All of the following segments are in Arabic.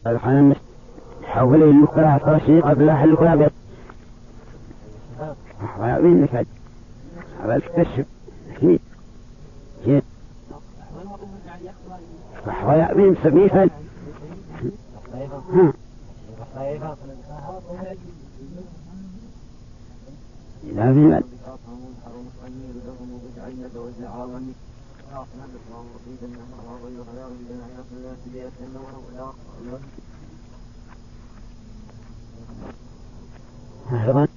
الخنم حول المكرة فرشي قبل أحد الكلاب ويأبين نكاد هذا الكشف كيد ويأبين سبيفا لا في مال أيضا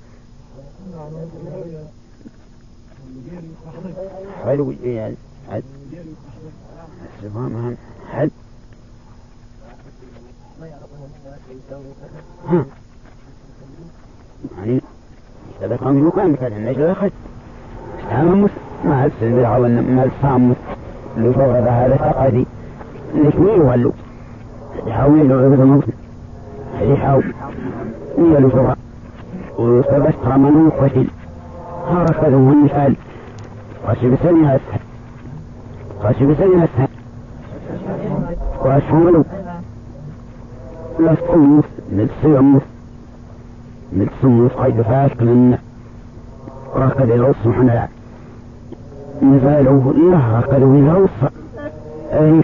حلو يعني حد سبحان حد يعني إذا كان يقام كذا النجل أخذ تمام ما السلبي أو ما الصامت اللي فوق هذا تقدي نكمل ولو يحاول يعبد الموت يحاول يلوثها ويستبشر منه قتل هركذه النسال قاسب سنها أسهل قاسب سنها أسهل وأشمله لصمص للصمص للصمص قيد فاشك لأنه ركض العصر حنا نزاله الله ركضه العصر أي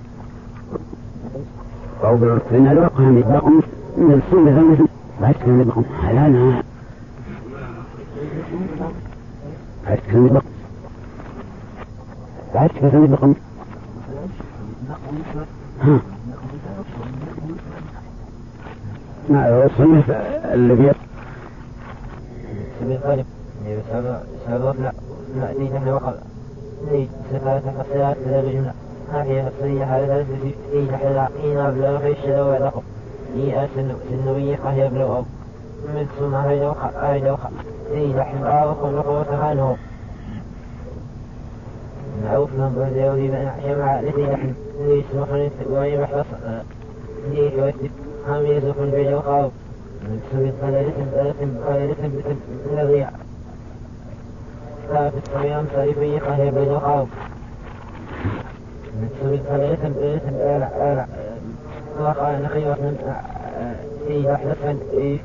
فوق العصرين الوقهم يتبقوا من الصمص مثل بعد كلمة يتبقوا حلانا بعد كلمة يتبقوا بعد كلمة يتبقوا ها ما الصمص اللي بيت بالغالب سبب لا دي نحن وقع دي سفارة الخسارات تدرجنا هذه الصية هذا الذي فيه حلاقين بلا خيش لو يدقوا دي سنوية قهي بلو أو من ثم هيدا وقع دي لحن آغف ونقوة عنه نعوف من بردي ودي بأن جمع لدي لحن دي سمخن وين بحرص دي حوثي هم يزوفن بيجو خاو من سبيل قلالتهم بتنضيع ثابت صيام صريفي قهي بيجو خاو من سبيل قلالتهم آلع وقال نخيوة من إيه أحدثا إيه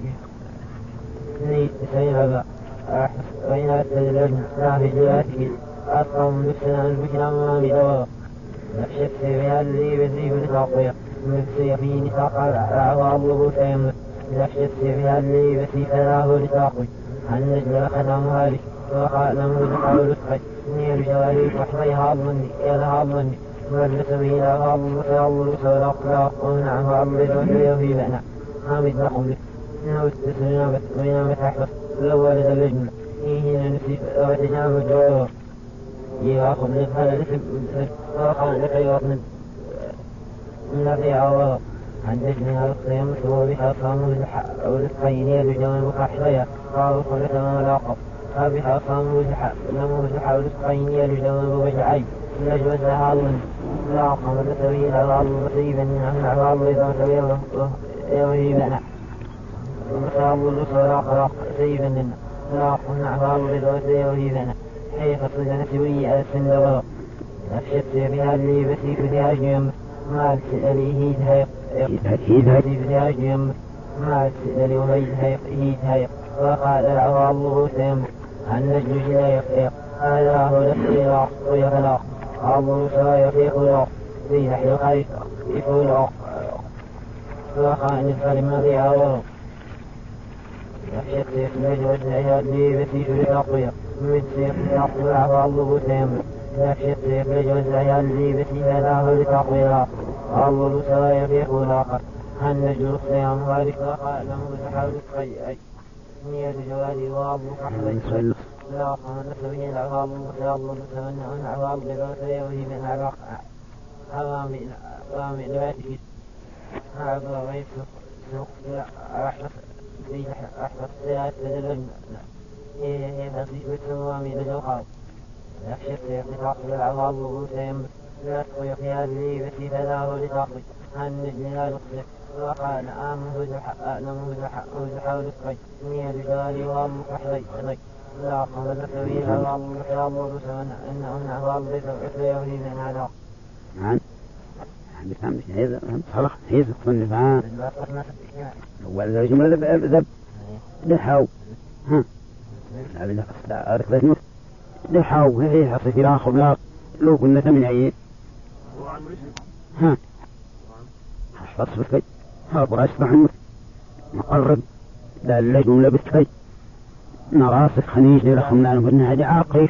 سيئ هذا وإن أتدلجنا لا في جلاتك أصلا من نفسنا البكنا مامي دواء نفشت سيئة اللي بذيب نتاقيا نفسي في نتاق الأعضاء اللبوسين نفشت سيئة اللي بسي فلاه لتاقي هل نجل خدام هالك وقال نمهد حول الخي نير جوالي وحضيها أظني يلها أظني مجلس بيلا غضب وسأول وسألق ونعم وعمل وسيا في بأنا حامد نقوم إنه استسلنا وينام تحفظ الأول دلجنا إيه نسيف وتجاب الجوار يأخذ لفها لسم وقال لك يوطن من أبي عوار عندجنا القيام وبها صاموا ولسقيني بجوان وحشيا قالوا خلت ما لاقب فبها صاموا لموزحا ولسقيني بجوان وبجعي نجوز لها الله لا قمر سبيل على الله مصيبا نحن على الله إذا سبيل يوهيبنا ومساء الله صلاة قراق سيبا لنا لا قمنا على الله إذا سبيل يوهيبنا حيث صدنا سوية السندوار نفشت بها اللي بسيف ذا جيم ما تسألي هيدها ذا جيم ما تسألي وهيدها وقال العوى الله سيم النجل لا يخيق هذا هو الخيراق ويخلاق أبو سايق لا في نحن خير يقول وخان الكلمة ذي عوار يخشت يخلج وجهها لي بسيف الأقوياء من سيف الأقوياء فالله سيم يخشت يخلج وجهها لي بسيف الأقوياء أبو سايق يقول النجل الصيام ذلك وقال له تحاول الخير نية جوالي وأبو كحلي لا قمنا سبيل العظام وسيا الله نتمنى أن عظام لذاته وهي من عراق عوامي لباتك هذا غير سوق أحفظ سيئات تدلن هي نصيبة سوامي لجوخاو يخشف يقتاق للعظام وسيم لا تقوي خيال لي بسي فلاه لتاقي هنجني لا نقصف وقال نموذح ولسقي نية بجالي وأمك أحضي لا قمد سبيل الله وحيا الله سمنا إنه نعوام بيت العسر يهدي من علاق بسام هي صلخ هي صنفها ولا جملة ذب دحاو ها لا أركض نوت دحاو هي حصي في الآخر لا لو كنا ثمن عيين ها حفظ بكي ها براش محمود مقرب لا لا جملة بكي نراسخ خنيج لرخمنا نبنى هذه عاقف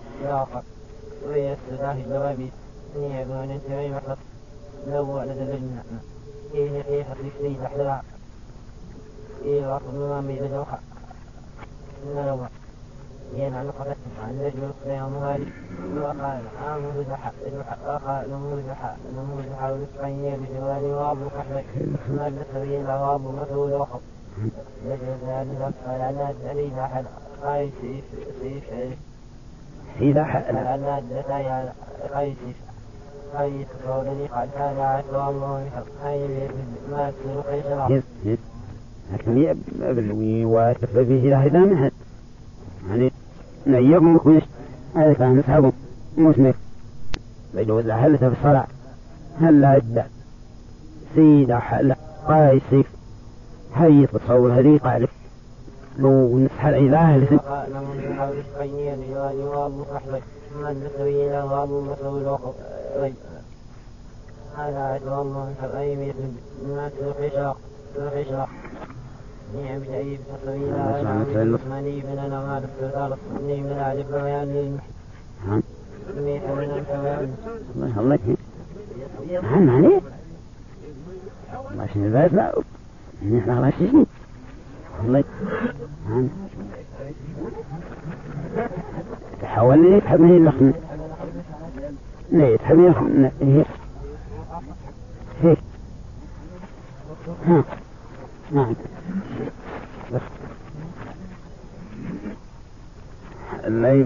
ويستداه الجوابي يعبون انتبعي محط لو على دلجنا إيه حصيف لي تحت العب إيه وعطب نوامي لجوحة نلوى ينعن قدت عن نجم القيام هالي وقال آمه زحق وقال نمو زحق ونسقيني بجوالي وابو كحبك ما بسبيل وابو مسؤول وقف لجل ذلك قال عناد أليد أحد قاي سيف إذا حق عناد لتايا قاي سيف قاي تصورني قال كان عشوى الله قاي ما تسير قيس العب لكن يبلوي وتفل فيه إلى هذا محد يعني نيّهم كويس هذا كان أصحابه مسمر بيدو إذا هلت في الصلاة هلا أدى سيدة حلا قاي سيف هاي تصور هذه قالف لو نسحر إله لسن لمن يحاول يسقيني بجوالي وابو كحبك من بسوي له وابو مسؤول وقف هذا عشوى الله كالأيم يسلم ما تلقي شاق نعم شيء بسوي له أنا عثماني بن أنا ما دفتر صني من أعجب بياني ميح من الكوان الله نعم عليه الله شنو الباس لا نحن على شيء الله نعم تحاول لي تحبني اللخم ليه تحبني اللخم هيك ها نعم الليل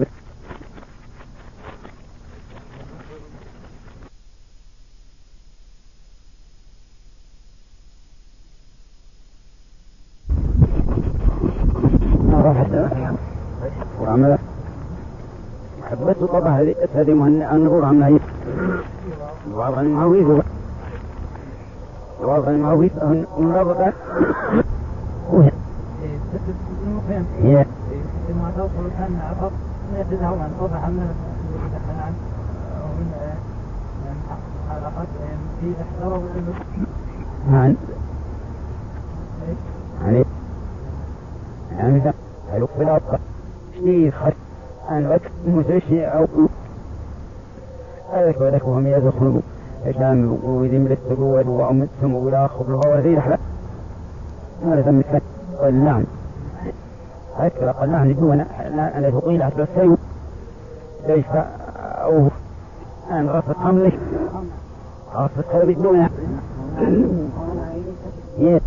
وعمل حبته طبعا هذه مهنة النظور عملها وضع المعويذ وضع المعويذ ونربط هي ما توصل كان عقب تدعو عن طبع عمنا عن علاقات في احترام عن يعني حلو في الأطفال شيء خط عن وقت مسرشي أو هذا كذلك وهم يدخلوا عشان ويذم للتقوى وأمتهم ولا خبرها ولا رحلة هذا ذمك والنعم هكذا قلنا نجونا أنا تطيل أسل السيو ليش أو أن غصت حملك غصت خلبي دونا يس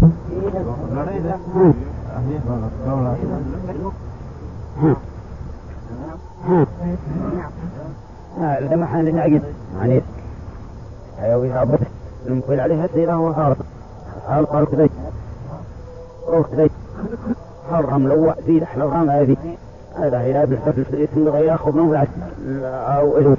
لما حان لنعقد يعني حيوي رابط المقبل عليها سيرا هو خارط قال كذلك روح كذلك حرم لو زيد احلى الرام هذه هذا هي بالحفل في الاسم بغير ياخذ نوع او اجود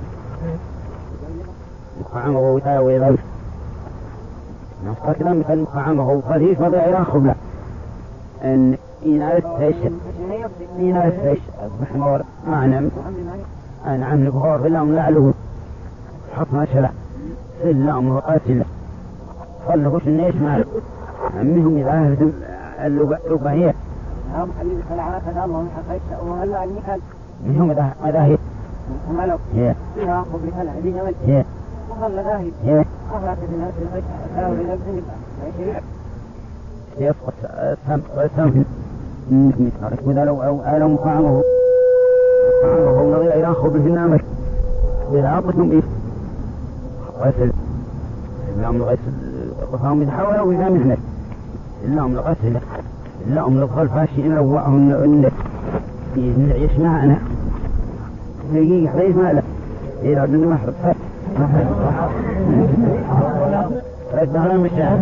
مقعمه وتاوي ذلك نفس كذا مثل مقعمه وخليش ما بغير ياخذ له ان ينالتش محمور معنى أنا عم نبغار في اللهم لعله حط ما شلع في اللهم وقاتله خلقوش الناس مال عمهم إذا أهدم اللبهية هم حبيبي فالعرف هذا الله من حقيقة وهلا عني كان منهم ماذا هي مالو هي فيها قبل هلا هذه جمال هي وهلا ذاهب هي أخلاق الناس الغيث أساوي لبسني يسقط سام مثلك وإذا لو ألم فعمه نظير يأخذ بالجنامك بالعاطكم إيه غسل اللهم غسل قفاهم يتحاولوا وإذا مهنك اللهم غسل اللهم لغل فاشي إن روعهم لعنك يسمعنا دقيقة ليس مالا إذا عدنا محرب رد هرم الشهر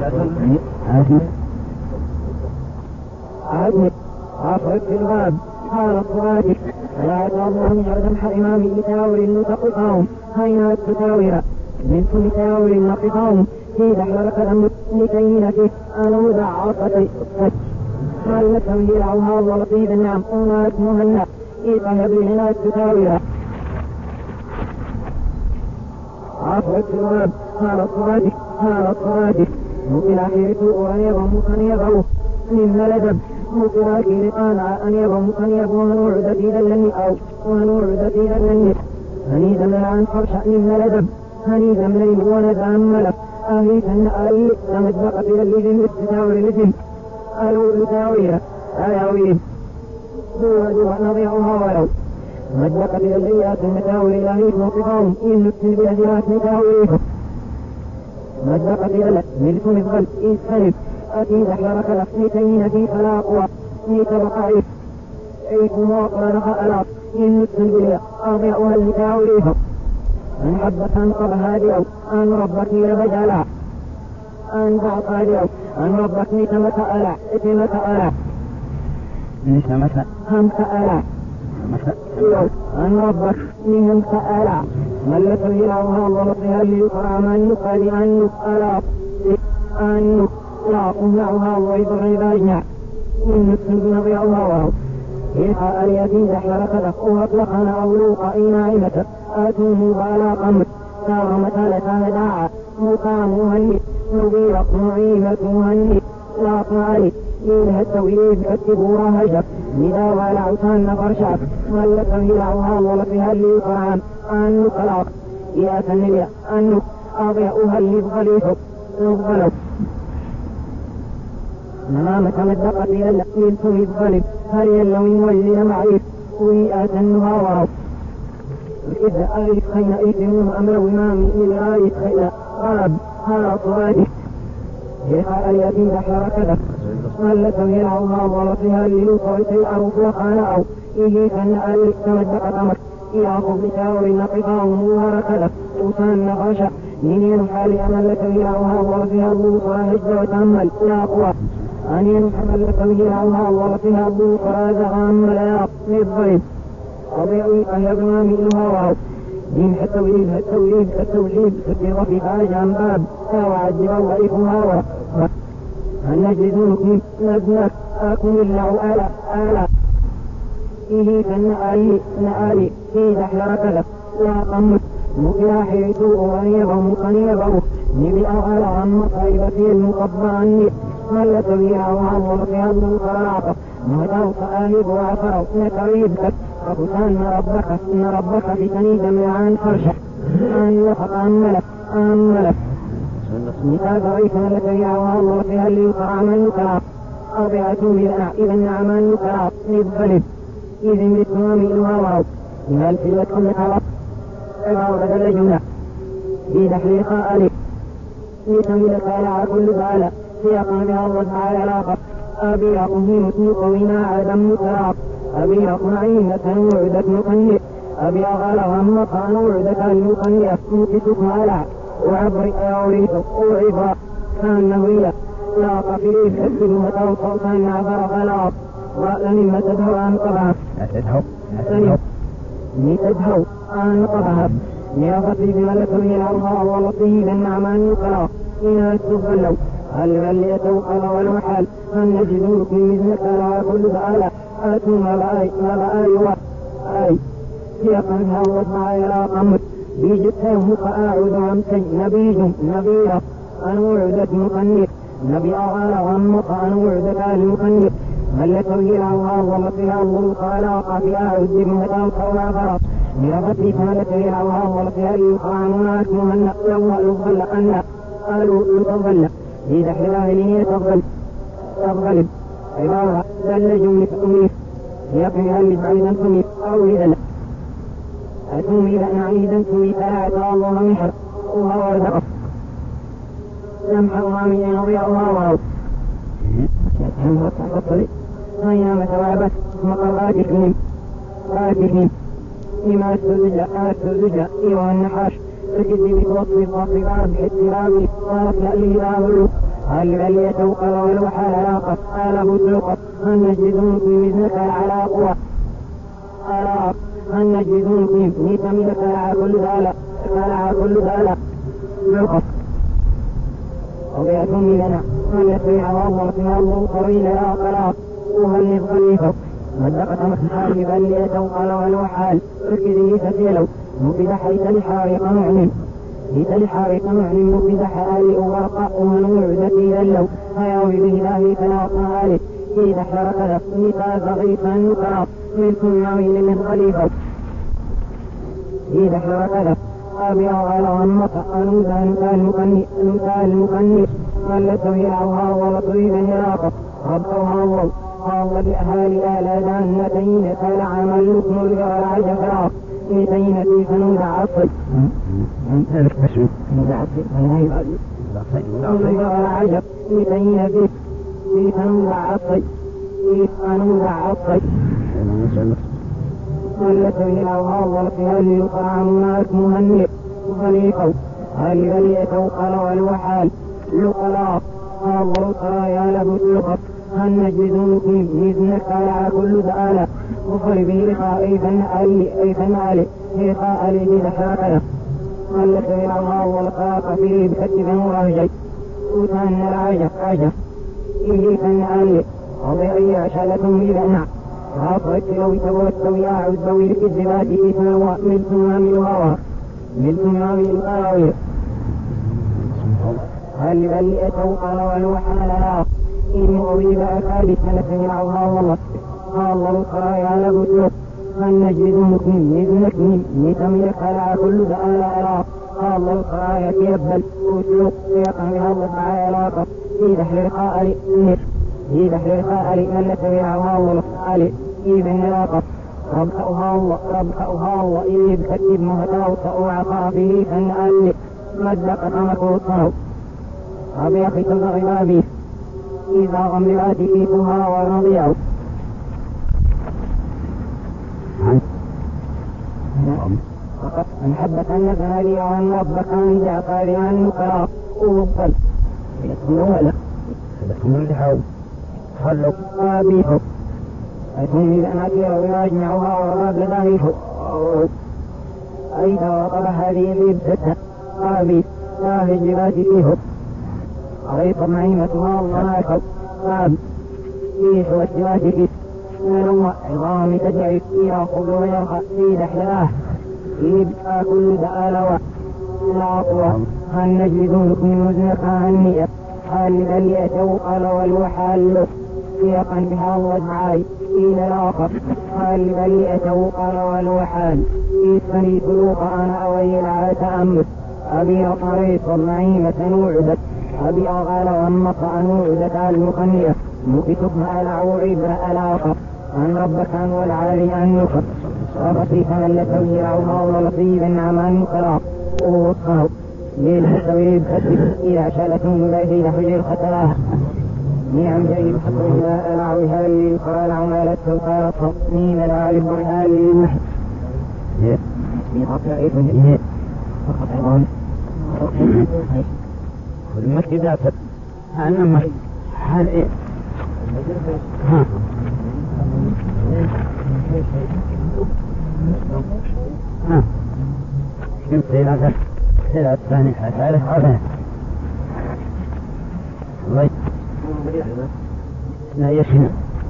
عادي عفرت في الغاب قال الصراطي فلا تعظهم يردمح إمام لتاور لتقطعهم هينا التتاور من تاور نقطعهم في دحلرك المتنتين في أنوضع عصتي قال لكم يلعوها ولطيب النعم أونات مهنة إيقا يبيننا التتاور عصرت الواب قال الصراطي مقل حيرتو أن يضعوه من لدب مقل كيرتان أن يضعوه ونوعد في ذلني أو ونوعد في ذلني هنيدا من عن فرشا من لدب هنيدا من وندى ملك أهيثا أهي تمدقت إلى الليل التتاور لزم ألو لتاوير أياوير دوا نضيعها ولو مدقت إلى الليلات التتاور إلهيت موقفهم إن نتن بأذيات نتاوريهم مدقت إلى ملك مفغل إسفنب أكيد أحيرك الأفنتين في فلاقوا نيت بقعيف عيكم وقرنخ ألاف إن نتن بلا أضيعها لتاوريهم أن حبك أنقب هادئوا أن ربك لبجالا أن بعقادئوا أن ربك نتمت ألا اتمت ألا نتمت همت ألا أن ربك نهمت ألا ملت إلهها وربها ليقرأ من نقل أن نقلا أن نقلعها ويضر باجنا إن نتن نضيعها وهو إلقاء اليتيم دحلرك لقوها أطلقنا أولوق نائمة آتوه بالا قمت سار متالة داعا مقام هني نبيرق معيمة هني لا طالي إنها التويل كتبوا رهجب ندا والعوتان فرشاك ملت إلعوها ولفها اللي قرآن أن نقلق يا تنبيا أن أضيئها اللي بغليفك نبغلوا نمامة مدقت إلى اللقين ثم بغلب هل يلوين وجلنا معيف ويئات النهاورو إذا أغيث خينا إيثمون أمر إمامي إلا آيث خينا غاب هارا صغاتي يقع اليتيم دحرك ملت يلعوها ورطها للوصوتي الأروف وقالعوا إيه كان أليك تمدق أمر إياخذ بتاور نقطا وموها ركلت وسان نغشا منين حالي أملت يلعوها ورطها الوصوى هجد وتأمل لا قوى أنين حملت يلعوها ورطها الوصوى زغام لا يضرب وضيعي أهبنا منها وعو دين التوحيد ستر في فاجعا باب وعجب وإفها النجدون نزنك أكون الله آلا إيه كالنآلي في دحلرك لك لا قمت مقلا حيثوه ونيبه نبي أغلى عن مصيبتي المقبعني ملت بها وعمر في هذا القرارة مهدوك آهب وعفروا نتريبك فقسان ربك في تنيد من فرشة أن يفق أن ملك نتاك ريسا لك يا وعمر في هذا القرآن يكرا أضيعتم إذا النعمان يكرا نبغلب إذن بتمام الواو من الفلة كل حرف عبارة اللجنة في تحريق ألف لتملك على كل بالة سيقام بها الله تعالى علاقة أبيعهم متنقوين عدم متراق أبيع معينة وعدة مقنئ أبيع غلغا مقان وعدة المقنئ مكسك على وعبر أوريد أوعبا كأنه إلى لا قفير أسد متوقع كان عبر غلاط ولما تدهو أن قبها تدهو أن قبها ليغطي بملك من الله ولطيه النعمان يقرأ إنها تغلو هل بل يتوقع والوحال أن نجدوك مثلك على كل بآلة آتوا ما بآي وآي سيقنها وضع إلى قمت بيجته فأعود عمسي نبيرا أن وعدت مقنق نبي أغال غمق أن وعدت المقنق ملك ويرعوها ومطيها الله خلاق في أعود بمهدان صوى فرق ليغطي فملك ويرعوها ومطيها ليقرعنونات مهنأ لوها يغل أن قالوا يتظل في دحر الآهلين تغلب عبارة دل جملة أميف يقنها لبعيدا سميف أو إذا أتومي لأن عيدا سميف لا أتى الله محر وهو وردقف يمحرها من يضيعها وهو يتهم وتحفظ هيا متوابت مقراتهم لما السلجة إيوه النحاش تجد بوصف الضباب حترابي وأفلأ لي لاهلو هل بل يتوقع والوحى علاقة آله سوقت أن نجدون في مثلك على قوة ألا النجد من تميل فلع كل ذالا بالقصد وبيأتم لنا من يسرع الله طويل لا قرار وهل خليفه مدقت مخحال بل يتوقل والوحال ركذه تسيلو مفيد حيث لحارق معلم مفيد حالي ورقاء ومنوع ذاتي ذلو هياوي بالله تلاقى آله إذا حرق لفني فازغيفا نكرا منكم يعين من خليفه إذا حرق لفني أبي أغلى النطق نتا المكنس ملته يلعوها ولطويب هراقه ربطوها الله قال لأهالي آلا دانتين فلعم اللكم الجرع جفراق نتين في فنود عصي الجرع جف نتين في فنود عصي ملته يلعوها ولطويب يقرع منارك مهنئ خليقه هل يتوقل والوحال لقلاق الله ترى له اللقب هل نجدونكم بإذنك على كل دآلة وخل بلقاء أيضا آلي لقاء آلي لحرقه هل تبع الله والقاق فيه بكتب ورهجي وتهن العجب إيه كان آلي وضعي عشالة إذا نع فأطرق لو توتوا يعود ذوي الكذبات إثنوا ملكم ما بالقراوير هل يتوقل والوحال لا إن أريد أكاد سنة يلعوها والله قال القرايا لبتلق هل نجدونكم بإذنكم نتملك على كل دآل ألا قال القرايا يبل أتلق يقع الله تعالى في دحر القائل التي يلعوها والله إذن لاقف ربحها الله إلي بكتب مهتاو سأوعقا به فنألي مدقت مكوطاو أبي أخي تضغي بي إذا غمرات فيتها ورضيعوا فقط أن حبت أن نذهلي وأن ربك أن جعفر عن نقرأ ووصل يتنوى لك فلكم الحوض خلق أبيه أتوني لأنكر ويجمعها وراب لذلك أيضا وطب هذه الإبسة أبي لا هجرات فيه أريد معيمتها الله أكبر باب فيه والسواتك من عظام تدعي يأخذ ويرخى في دحلاه يبقى كل دآلوة لا أطوى هل نجدونكم مزنقا عني هل بل يتوقل والوحال سيقا بها وجعاي إلى الآخر هل بل يتوقل والوحال إسفني سلوك أنا أويل على تأمل أبي طريق النعيمة نوعدت أبي أغال والنطع نوعدت المقنية مكتبنا ألعو عبر الآخر أن ربك أن والعالي أن يخر وبطيفا التي يرعوها ولطيب عمان يقرأ ووصفه للحسوي بكتب إلى شالة بعيدين حجر ختلاها نعم جيد حقها ألعوها للقرى العمالة سوطارة مين العالب بها للمحب بقطع فقط عظام والمسجد أكثر أنا حال إيه كنت ثلاث ثاني ثالث عظام الله لا يشنع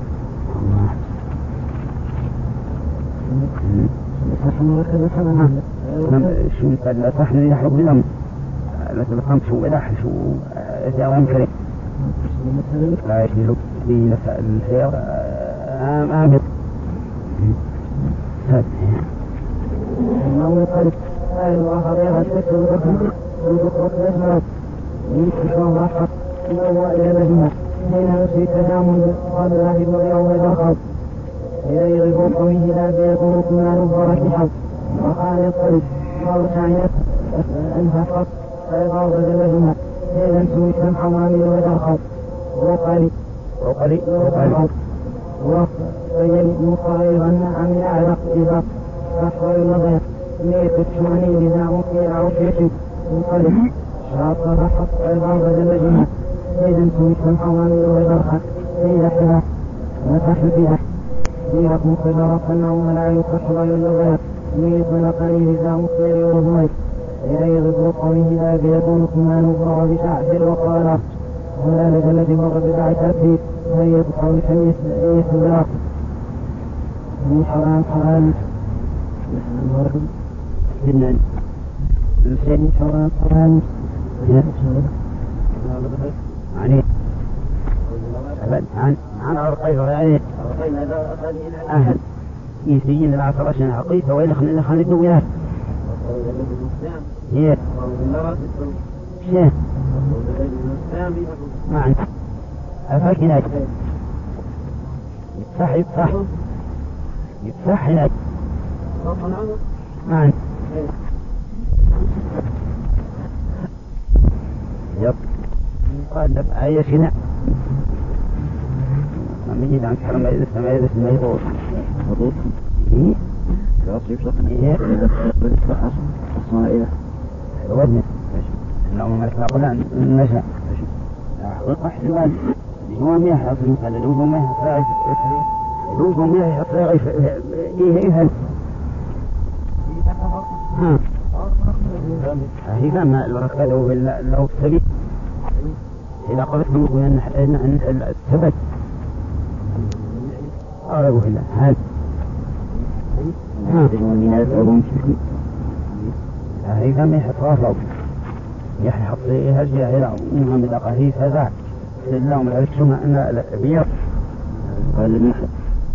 شو قد صحن يحرق بلم مثل خمس ودحش وإذا كريم لا يشنع في مسائل الخير آمن المولى قلت وآخر يغسل وذكرت الأسماء يكشفون رحق يوى إلى مجمع حين نسي تدامل قبل الله ويوم البرخط إذا يغيبون قويه لا بيكون كمان مبارك وقال القلب وارسعينك أنفقت فيضاوض المجمع إذا نسوي السمح وعمل ويدرخط وقالي وبين مقايضا عن الأعرق إذا فحوى النظر ميت شماني لذا في العوشية وقالي شاط رحق فيضاوض المجمع إذا نسوي السمح وعمل ويدرخط إذا حلا وتحل فيها وأخو فجر فالنوم لا يكح غير اللغات من قليل ذا مصير وهميت إليه ضد قومه لا يكون كما نفرغ بشعب وقال ولا لك الذي مر بدع تأثير وهي بقول حميث ذاك من حرام جنان من حرام يعني أبد عن عرقي غيره أهل يسجين العصر عشان عقيفة وإلى خلد وياه هي شيء ما عندي أفاك هناك يتصح هناك ما عندي يب قال لك آية هنا ما يجي عن كلام ما يدرس ما يقول مضبوط إيه لا تصيب شخص إيه أصلا إيه الوزن إنه ما يخلقنا النشأ واحد هو ما يحصل هذا هو ما يحصل هو ما يحصل إيه ها هي كما لو ركضوا لو سبي إذا قلت نقول أن الثبت أعرفه إلا هذا هي كما يحصل يحط هرجع إلى محمد قهيس هذا لهم العرشهم أن البيض قال لي نحن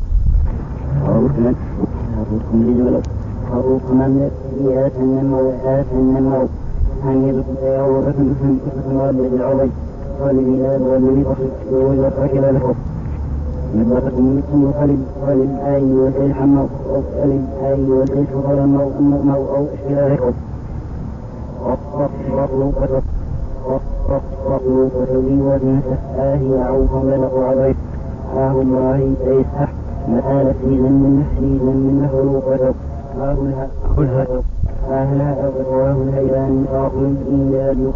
أروك من فيها تنمو أن يدخل يورث مثل كتب والد العري والبلاد والذي ووجد فكر لكم نبتكم منكم وللآي والسيح وللآي والسيح ظلموا أو إشكالكم وقلوا فتبي ونسف آهي عوفا بلغوا عبيت الله سيسح مثال سيدا من نهر أهلها أبواه الهيلان فأقل إيجاد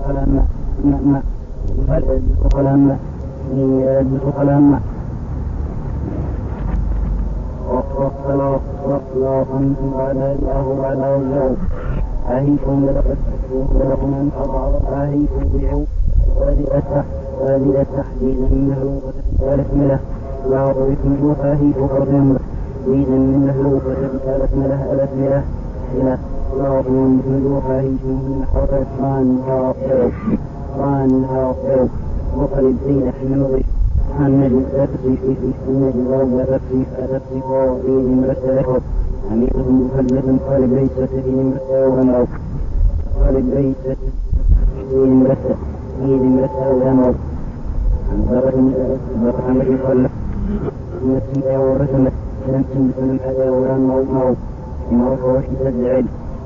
قلما وصلاة بعد الجو أهيكم لكم من أضع أهيكم بيعوا وهذه التحديد منه وتسمله لا رؤيكم وفاهيكم فرجم ديدا منه وتسمله الأسمله إلى لا رؤيكم وفاهيكم من حركة رانها وقعوا وقلب سيدة النظر النجم تكسي في النجم لا تكسي وفيه مرسلكم أميرهم مفلة قالب ليست في مرسل وغمروا قالب ليست في مرسل وغمروا برة التي قال نسمع ورسمت سنسم بسلم حتى ورموا مرفوش تزعل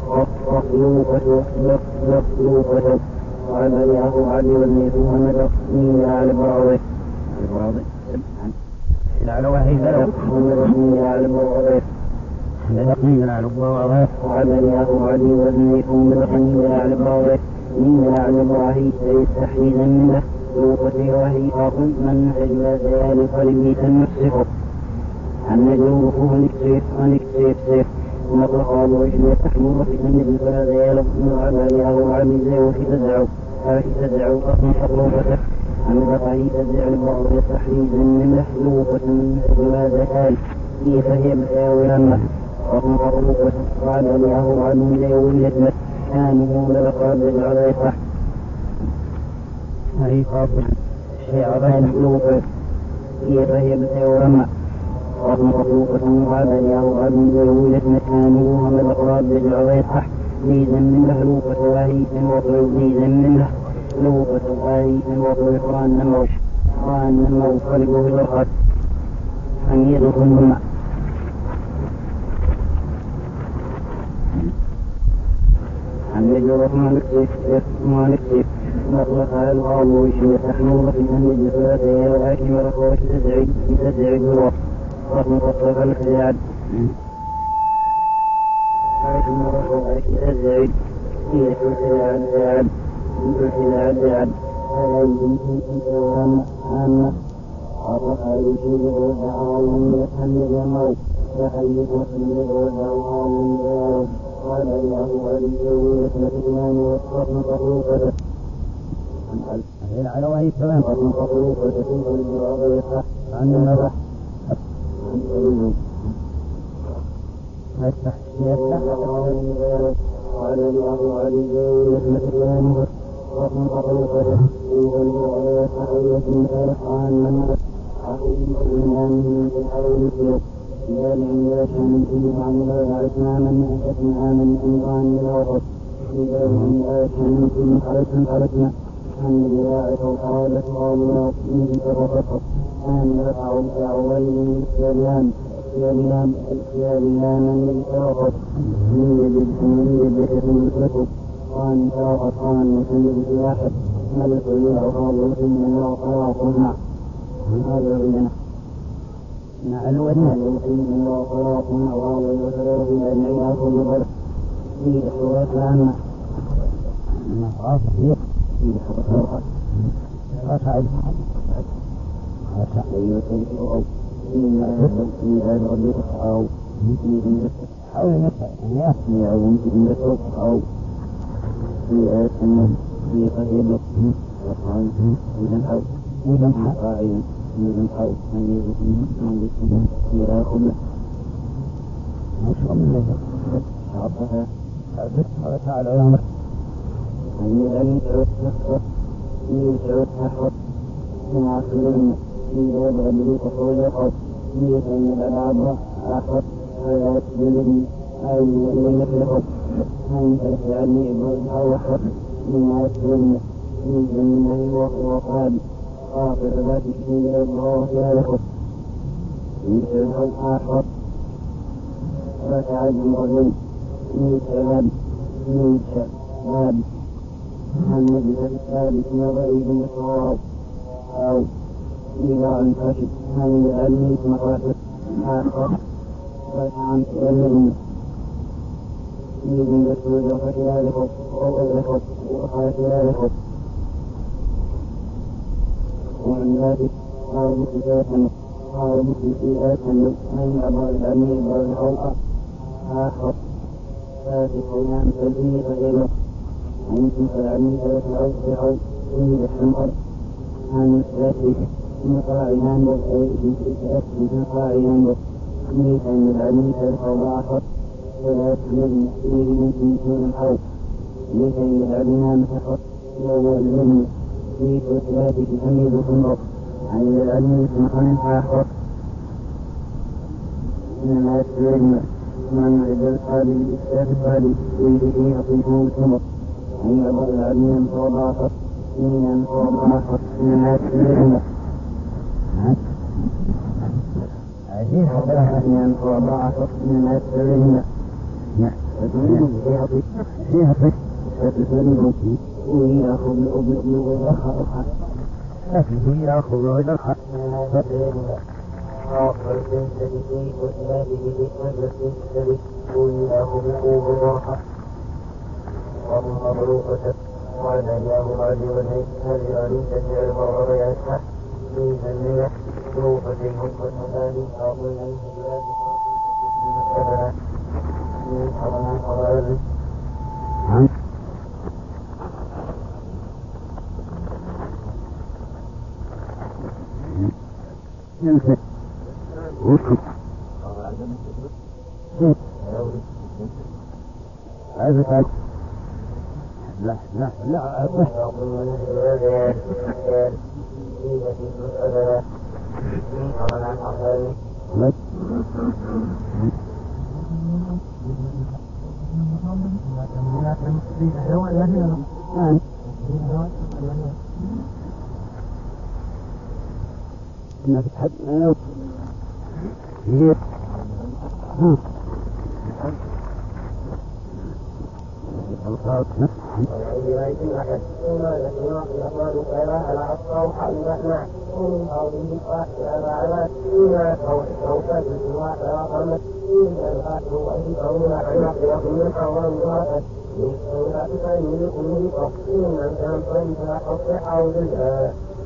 وقلوقة وعباليه عدي والنيفوه مدق مين على براضي على وهي على براضي من على الضوء وعباليه عدي والنيفوه مدق مين على براضي مين على براهي سيستحيدا منه لوقتي وهي فاقل من أجل زيال قلبي تنفسه النجم رفوه نكسيف سيف ونطلق وجه يتحمل في النجم فلا زيال من عباليه وعبي زي وفي تدعو قطن تقلوبته عن بقعي تدع البعض تحريزا من لحلوقة من أجل زكال هي فهي بساولا قطن تقلوبته وعباليه وعبي زي وفي كانه للقاب على يصح هذه قابل شيء عظيم لوقت هي فهي بسيورما رقم مخلوقة وعباليه وعبي زي وفي مكانه هم الأقراب على يصح ليزا من مهلوقة واهيث وطلو ليزا من مهلوقة واهيث وطلو قرآن نمو قلبه بالرقد أن يدخل عن يجرب مالك سيف مطلق على الغاب ويشوي تحمل في النجم ثلاثة ولكن ورقوش تدعي بالوقت رقم قصة الخزاعد لكن ورقوش تدعي هي الخزاعد هذا يمكن أن عامة أطلق على الوجود والدعوة من يتحمل الموت فحيث وسلم والأوهام من قال الله ولي يثبتان والصفن تطوفة على وهي تمام تطوفة تلك الجواب يصح عن المرح قال الله علي يثبتان والصفن تطوفة تلك الجواب يصح ويكون فرحا من حقيقة من بالحول السير جامع يشمل فيه عن الله عثمان من عثمان من عن الوسط جامع يشمل فيه خرجنا عن الولاء والقرابة والولاء من الرفق أن يقع الأعوين السيريان من الرفق من يبدأ مثلكم وأن ترى أطفال مسلم بواحد ملك الله من الله هذا بينه نعلونا من الله وسلام أجمعين كل ضرب في حروات العامة في حروات أسعد في هذا الربيع أو حول نفسه يعون في المسوق أو في آسن في قهيب وقال إذن قائم من حول من يزن إلى كله مشروع من لذلك شعبها الله تعالى يامر أن يتعود نحو معاصرين في باب أبليك ويقف أن الألعاب أخذ حياة جلدي أي يمثلهم أن تسعني إبراهيم أخذ معاصرين في جنة وقال آخر ذات الشيء الله يالكم يسعد آخر فتعد مرضين يسعد عن نجد الثالث نظري بالصواب أو إذا انتشد عن العلم مقاصد آخر فتعن تؤلم يجب السوء وخلالكم وأغلقكم وخلالكم ومن ذلك قال بسيئات أن أبا العلم والحوء آخر فاتح نام تلفيه غيره أنتم فالعلم فيتعوض فيه الحمر عن الثلاثة مقاعدان مقاعدان ميتا من العلم فيتعوض آخر ولا يتمنى فيه من دون الحوض ميتا من العلم متخط وهو العلم في ثلاثة تميز الحمر عن العلم في مكان آخر إنما يتعلم من عدد قابل الإسلام قابل ويجب يصيبه الحمر أن يضع العلم صوب آخر من صوب آخر إنما يتعلم أن صوب آخر إنما يتعلم فيها فتسلم ويأخذ الأبن ويأخذ يأخذ ويدرخ آخر الجنسة في كتلاته بكتلة السبت ويأخذ ويدرخ ومبروكة وعلى الله عز وجل هل أن تسع المرء يسح في ذنبه روفة والمثالي أعطي عنه بلاد المستبنى من حرم الحرائر لا كنا تتحدث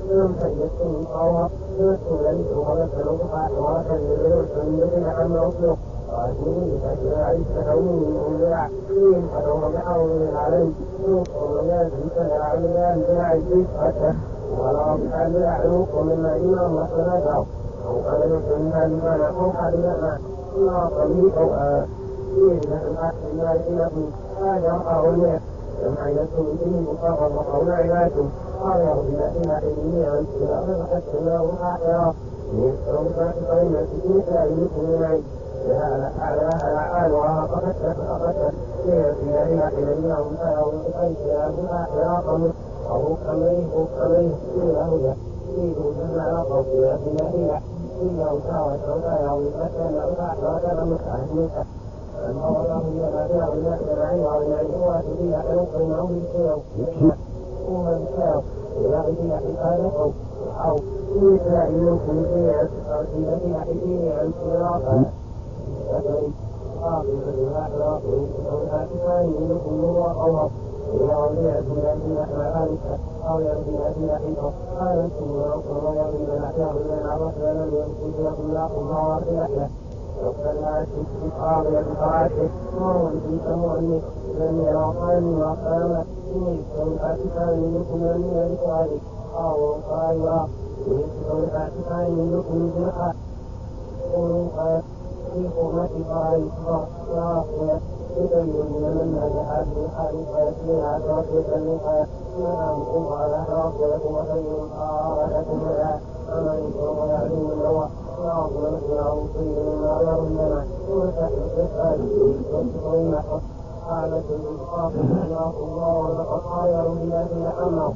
يوم تجسم طوها يوسف لن تغلق نوفا حوارا للمسلمين عن نوفا قاتلين فجاعي فتوين أولياء فين فتوه بحول عليه يوصل يازم فيعلمان جاعي بيسعته ولا أبحال يعلوكم مما إمام وصناته أو قبل سنة لما نقوم حدنا لا طبيب أو فيه نحن الناس هذا قولنا لما يكون فيه مقرر وقول عباده قال يغفر إلى حلمه عن سلاح حتى لا وحاحرا يسرم فاتقين في سائلكم معي أعلى وعاقبت فأقتت سيرتي إلى حلمه عن سلاح حراقا أو كميه إلى هدى فيه جمع قوتي إلى إلا وساوى سوداء أو المكان أحرا مستعد الله يلا جاء الناس معي وعلى الجوات فيها حلوق معهم السيو ومن ساو إلى فيها حكاية أو فيها إلوكم فيها فيها حكيني عن سيراقا فكري قاقل فيها حراق ويسكتونها كفاني إلوكم نور وقوها إلى وضيعة فيها حمالك أو يرفيها فيها حكا قالتم ورقم ويرفيها الأحياء من العرف ولم يمكن لكم لاقم وارفيها وكذلك استقامة بطاعته وهو في سمعني لم يراقاني وقامت يسكن أكفاني منكم من ذلك أو قائلا يسكن أكفاني منكم جنحا ونقى في قرمة قائفة راقية يبين من نجحت بالحال فيسمع توفيق اللقاء نعمكم على راقية وخير آلة لها أمن ويعلم اللوى نعظم نسمع مصير مما يرمنا ونسحب تسأل وتقوم حالة الإنصاف الله ولقد خير بنا في محمد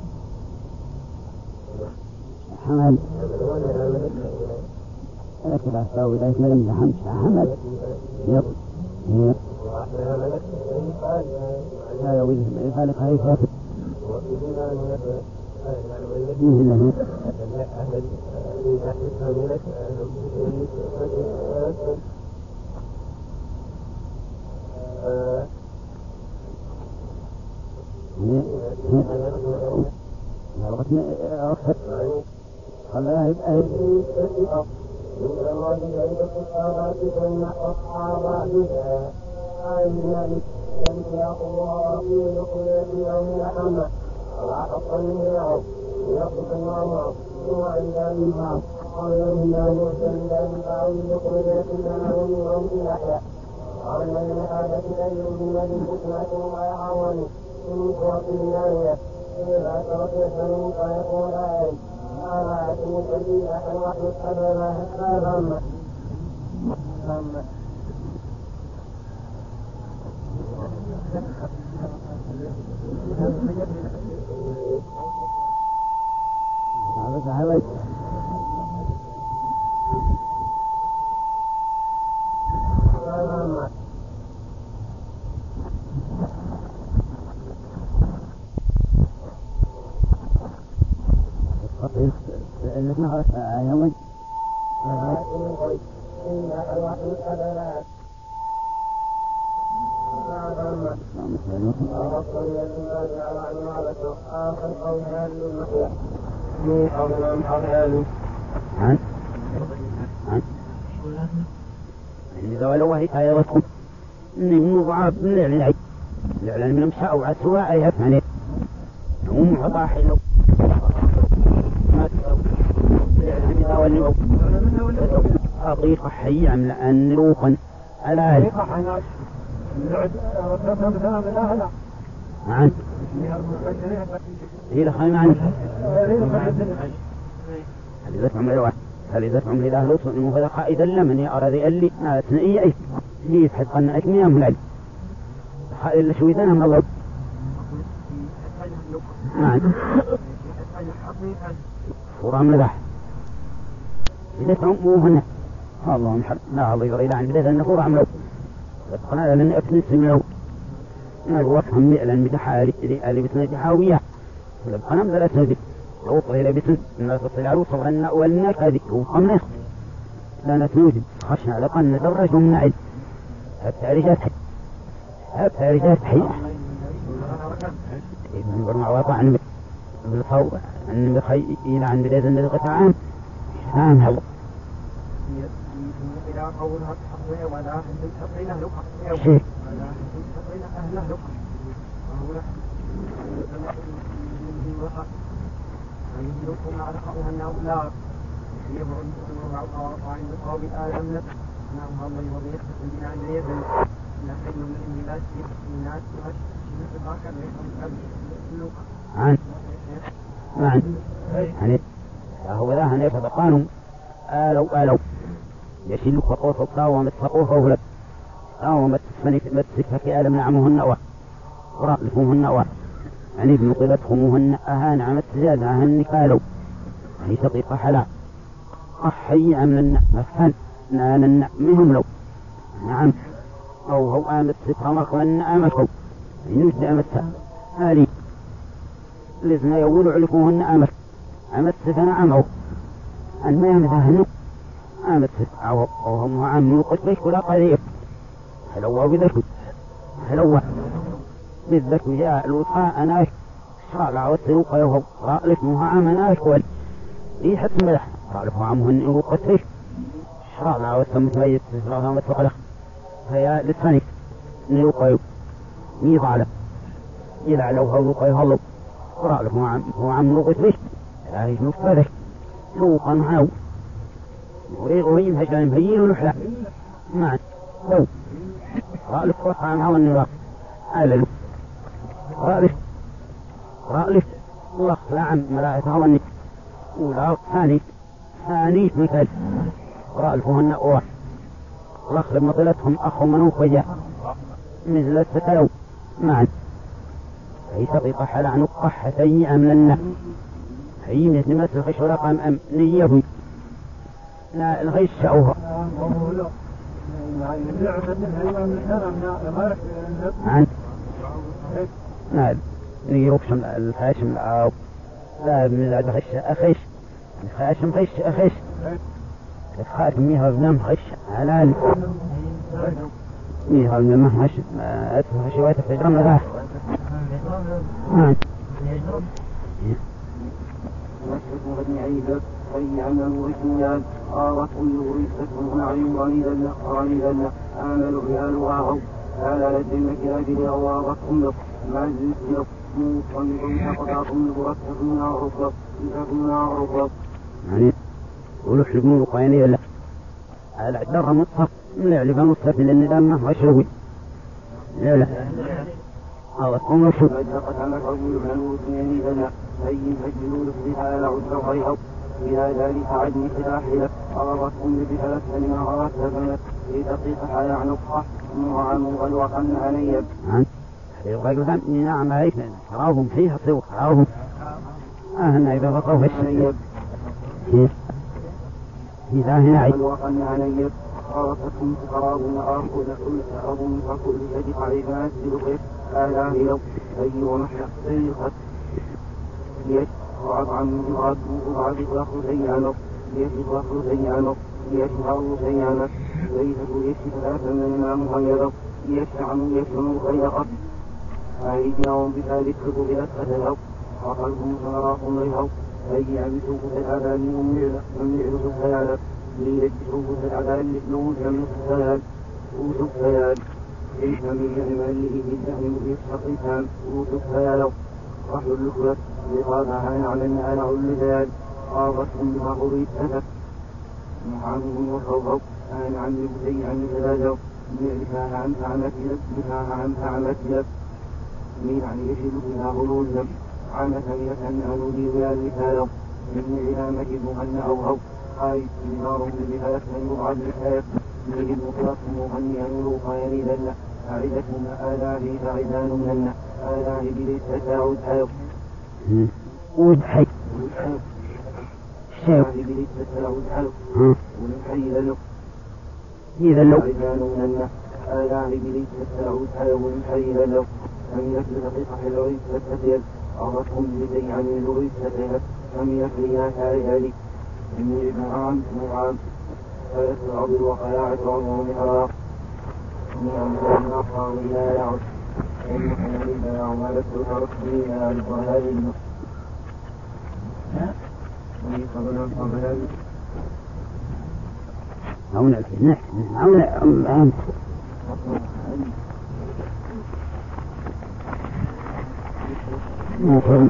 حمد لكن أساوي ذلك لم حمد يب لا يوجد من خالق خيفة خلاها يبقى من الله يجب الصلاة ثم أصحاب بها الملك يملك الله في لقية يوم الحمى وعطف منه يقف الله وعند الله قال الله مرسل ذلك لقية يوم الأحياء قال من هذا تدين بالذي حكمته ويعاون من قوة الله إذا ترك فمنك يقول آمين ألا أتمت بي أحد وحدك أبدا هكذا لأنك نهرت يوم إذا ولو هي حيوتكم من مضاعف من العلم الإعلان من أمساء وعسوا أيها ثانية ومعطى حلو ما إذا ولو حقيقة حية لأن روحا على هذا عن هي لخيم عنه هل إذا فعمل إذا لطف المفضل قائدا لمن أراد يألي أثنائي أي هي يتحد قلنا أكمية ملعب إلا شو إذا نعم الله ورام لذح إذا فعمل هنا اللهم حر لا الله يغير عن بداية أنه ورام له قلنا لن أكنس منه الوصف مئلا بدحاري اللي بتنجحاوية ولبقنا مدلت نجد لو طيلة بسن الناس الطلالو صغرنا والناس هذه وقمنا لا نتنوجد خشنا لقنا درج ومنعد هبتها رجات حية نقول مع وطعن بالصوب أن بخيل عن بداية القطعان شام هو شيء عن هو ذا هن يتبقانهم آلوا يشيل خطوط الطاوة متسقوه فولد طاوة متسفك آلم نعمهن ورألفهن يعني ابن قلتهمهن أهان عمت زادهن قالوا هي تطيق حلا أحي عملنا مفهن نانا مهم لو نعم أو هو آمت سترمك وأن آمتهم ينجد آمتها هذه لذنا يقول علفوهن آمت ستنا عمه أن ما يمتهن آمت ستنا أو هم عمه قتلش ولا قريب هلوا بذلك هلوا بذلك جاء الوطاء أناش شرع والسلوق يوهو رألف مها عمناش ولي إيه حتى ملح رألف عمهن إنه قتلش شرع والسلوق ميت شرعها متقلق فيا للثاني نلوقيو ميضالة يلعلو هلوقيو هلو رألف هو عم لغت ليش لا هيش مفترك لوقا هاو وريغوين هجان مهيين ونحلا معا لو رألف وقع عن هوا النراق آللو رألف الله لا عم ملاءة هوا النك ولا ثاني مثال رألفهن أوح الله لما طلتهم أخو منوخ وجاء مثل الستلو معا هي تطيق حلا نقح سيئا لنا هي مثل ما تلخش ورقم أم نيهي لا الغش أوها عن لا نيروكشم الخاشم أو لا من لا تخش أخش الخاشم خش أخش الخاشم ميها بنام خش على ميها بنام خش أتفخش ويتفجرم لذا وابن عيسى أي عمل وشيان قالت كل ريسة نعيم غليلا آمل ريال واعو على لدينا كراجل أواغت كله ما زلت موصا قطعكم برسكم عرفت يعني ولو حلقون القياني ولا على عدار مصف لا يعرف مصف لأن دامه وشوي لا الله كم وشو فجأت عمك أقول من وثنين لنا أي فجلوا لصدها على عدر غيره إلى ذلك عدني سلاحلة أغرتكم بثلاث لما أغرت بنت لتطيق حياة عنقها وعن غلوقا علي يقول لهم نعم عليك تراهم فيها سوق تراهم أهنا إذا بقوا في الشيء إذا هنا عيد غلوقا علي أغرتكم تقرابون أرضون فكل شجح عباد سلقه آلاه لو أي ومحق سيقت ليشفع عن وعد أخر سيعنه ليشفع أخر سيعنه ليشفع سيعنه ليس يشفع فمن مغيره ليشفع خيرا أيديهم بذلك إلى السلام وقلبهم سنراهم ليهو أي يعبسوك الأذان من يعبسوا الخيال ليلبسوك الأذان مثلهم جميع الخيال أوسوا الخيال كيف من يعمله بالدهم يسحقها أوسوا الخيال رحل اللخلة لقادها نعلم على اللذان قاضتهم بما قضيت سفت محامهم وصوضوا أن عن لبسي عن ثلاثة بها عن فعمتلك من عن يشد بها غلولا عامة يسن أولي ويا المثال من إلى مجد مهن أو قائد نار بها يسن يبعد الحياة يجد مطلق مهنيا ولوقا يريدا أعدتهما آلاه فعدان لنا آلاه بليس تساعد حيو ودحي شيء بليس تساعد حيو ونحي له إذا لو عدان لنا آلاه بليس تساعد حيو ونحي له أم يكن قطع العيد فتسير أغرتهم لدي عن العيد فتسير أم يكن ذلك إني نعام فيسرع بالوقياعة وعموم حراق نعم النصر لا يعد إنكم إذا عملت ترسلين الظهر هون الفتنة هون أنت مفهوم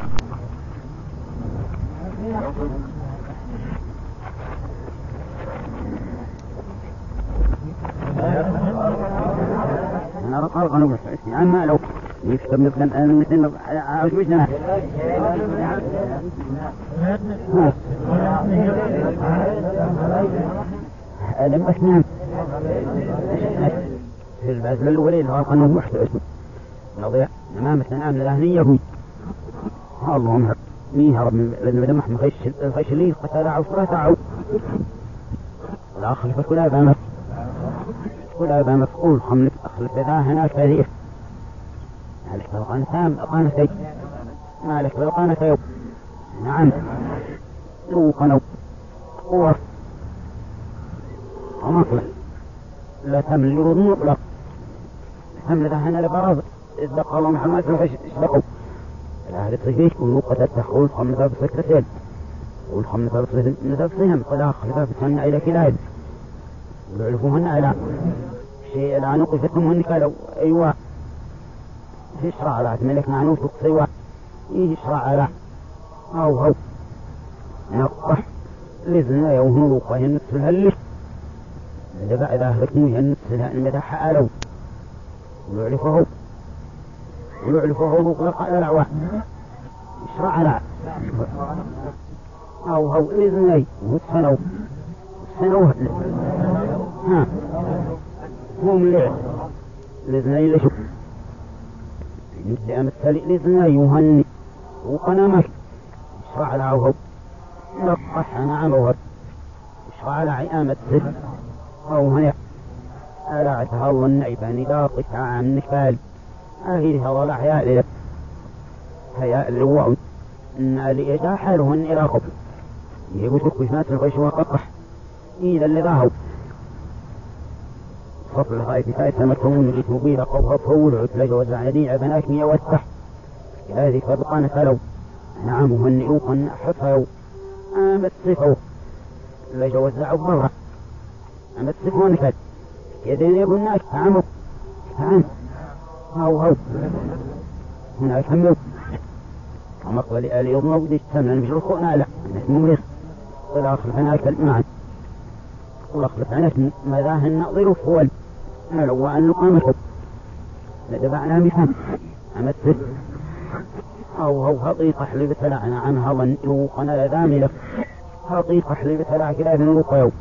أنا رقال قنوب الحسن أما لو يكتب مثل عاوز وجهنا لم أسنام في البازل الأولي اللي هو قنوب محتوى نضيع أمام السنام الأهنية هو اللهم مين هرب من دمح مخيش لي قتل عصرة تعو لا خلف كل أبا مفعول خملك أخلف ذا هناك كثير مالك بالقانة سام أقانة مالك بالقانة يوم نعم لو قنو قوة ومطلع لا تمل يرود مطلق تمل ذا هنا لبراز إذبق الله محمد فيش إشبقوا الأهل الصفيش كلوا قد تخول خمل ذا بسكتين والخمل ذا بصيهم قد أخلف ذا بسنة إلى كلاب ويعرفوهن على شيء لا نقفتهم هن قالوا أيوة يشرع على ملك نعنوس وقصيوة يشرع على أو نقح لزنا يوهنوا وقهن نفسها إذا بعد أهلكموا ينفسها المدح ألو ويعرفه وقلق الأعوى يشرع على أو لزنا وسنوا ها هم لزناي لشو مثل أمثال لزناي يهني وقنامك يشرع على عوهو نقح نعمه يشرع على عيامة السر أو هنا ألا تهض النعبان داقك عن نكال أهيرها ولا حياء لك حياء اللواء إن لإجا حالهن إلى قبل يقولك بشمات الغش وقطح إذا اللي ذاهو فصل غاية فايسة مكرون لتوبيل قوها طول عتلج وزعديع بناك يوسح هذه فبقان فلو نعمهن يوقن حفوا أما الصفو لج وزعوا برا أما الصفو نكد يدين يقولناك تعموا تعم هاو هناك همو ومقبل آل يضنوا ودي السمن مش رخونا لا نسمو والآخر هناك المعنى والأخلف عنك ماذا النظر فول لو أن نقامكم لدفعنا بفهم أمثل أو هطيق حلي بتلعنا عنها ونوقنا لذاملة هطيق حلي بتلع كلا بنوق يوم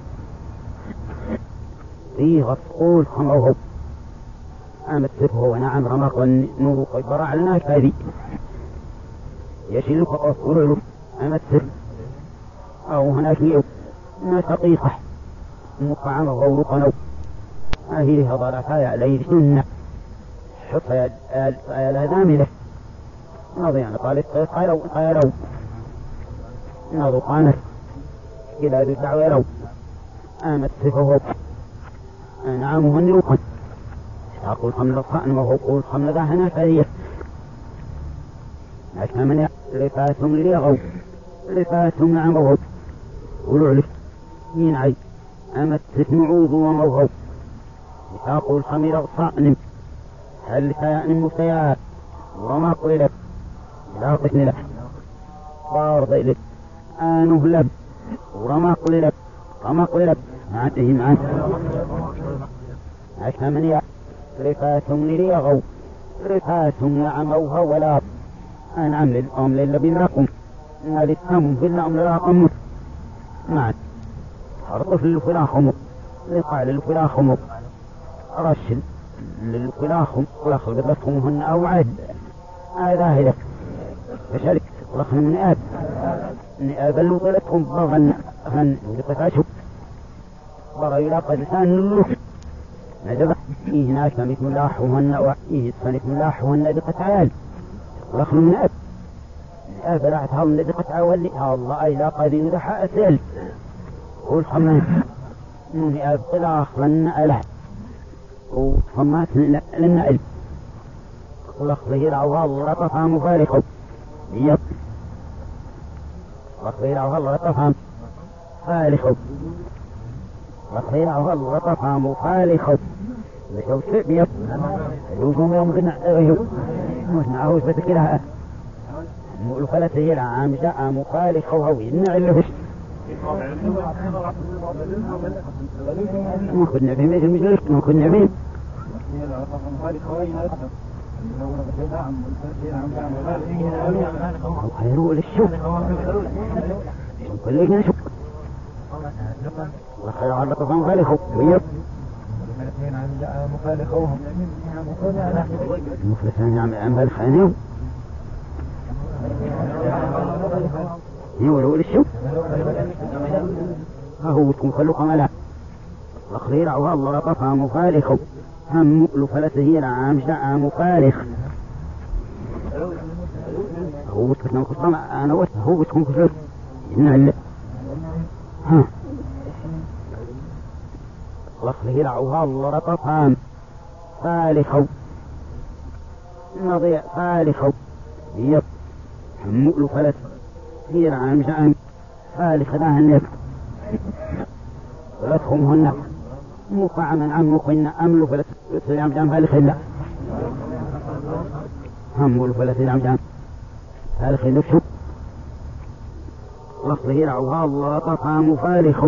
فيه غفقول خمره أمثل هو نعم رمق ونوق برع لنا كذي يشلك أفضل أمثل أو هناك يوم ما تقيقه مقعمه غورقنا أهله ضرفايا عليه سنة حطى الأذاملة نضيع قالت قالوا نضقانت إلى الدعوة لو آمت صفه نعمه النروقا أقول خمل الصائن وهو قول خمل ذا هنا فريق أشمن لفاتهم ليغوا لفاتهم نعمه ولعلف ينعي أمت نعوذ وموهو يساق الخمير الصائن هل سيان مفتيات وما قلت لا قسن لك وارض إلك آنه لب ورما قلت معتهم عنه أشمن يا رفاتهم ليغوا رفاتهم نعموها ولا أنعم للأم للبين لكم نالتهم في الأم للاقم معت أرطف للفلاخم لقاء للفلاخم رش للفلاخم ولخل بطلتهم هن أوعد ذاهلة فشارك ولخل من نئاب اللو طلتهم بغن لقفاشوا بغا يلاقى لسان اللوح ندبع فيه هناك مثل الله وهن وإيه فنثل الله وهن دقة ولخل من نئاب لعتهم لدقة واللي الله أي لاقى ذي ندحاء سيل قول خمان نئاب طلاخ لنا ألع وصمات لنا ألب ولخ ذي العوال لطفها مفارقه وخير والله طفام فالخ وخير والله طفام فالخ لشو سبيب يوم يوم قلنا عاوز بتكلها مولو فلسه العام جاء مخالخ وهو ينعلهش ما كنا فيه مثل مجلس ما كنا فيه وخيروا للشوك كل كنا شوك وخير على طفان خالخوا ويب مفلسان يعمل أنبال خانيو يولوا للشوك هو تكون خلقا ملا وخير عوها الله طفا مخالخوا هم مؤلو فلسه العام جاء مخالخ هو تكون خصم أنا وسه هو تكون خصم إنه ها وخير عوها الله طفا فالخوا نضيع فالخوا يب هم مؤلو فلسه هي العام جاء فالخ ذاه النفس ولتهم هن مقع من عمك إن أملوا فلسيام جام فالخ الله هم فلسيام جام فالخ نفسه لفظه رعوها الله طفى مفالخ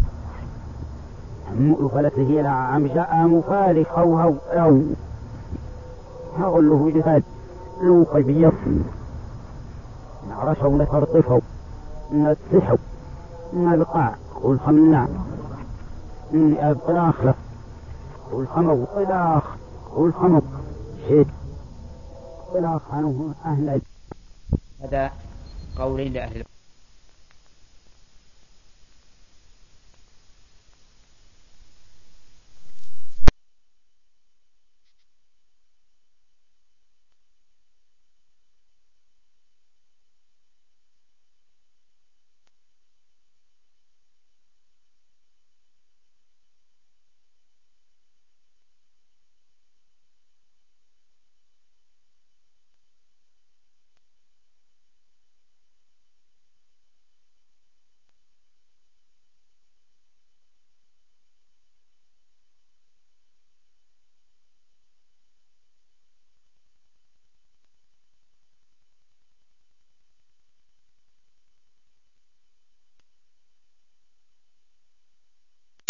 هم فلسه العام جاء مفالخ أو هقول له جثاد لو قبيض نعرشوا نترطفوا نتسحوا نبقى قول خمنا إني أبقى أخلف قول خمو قلاخ قول خمو شيء قلاخ عنه أهل هذا قولين لأهل